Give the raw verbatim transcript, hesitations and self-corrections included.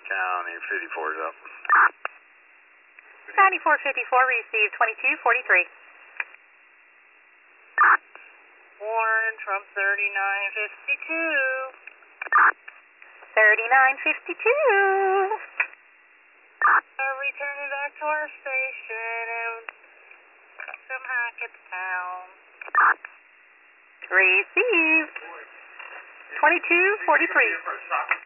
County fifty-four is up. ninety-four fifty-four, received twenty-two forty-three. Warren from thirty-nine fifty-two. thirty-nine fifty-two. Uh, returning back to our station and from Hackettstown. Received twenty-two forty-three.